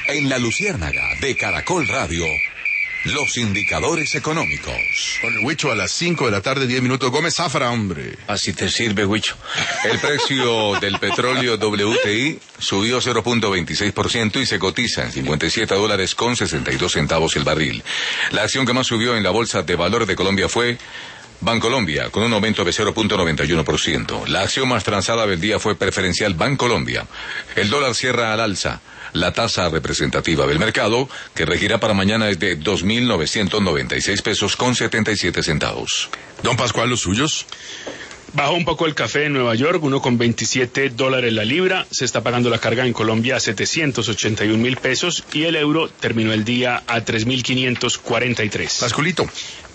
En La Luciérnaga de Caracol Radio, los indicadores económicos. Con el Huicho a las 5 de la tarde, 10 minutos. Gómez Zafra, hombre. Así te sirve, Huicho. El precio del petróleo WTI subió 0.26% y se cotiza en $57.62 el barril. La acción que más subió en la Bolsa de Valores de Colombia fue Bancolombia, con un aumento de 0.91%. La acción más transada del día fue Preferencial Bancolombia. El dólar cierra al alza. La tasa representativa del mercado, que regirá para mañana, es de 2.996 pesos con 77 centavos. Don Pascual, ¿los suyos? Bajó un poco el café en Nueva York, $1.27 la libra. Se está pagando la carga en Colombia a 781.000 pesos y el euro terminó el día a 3.543. Pascualito.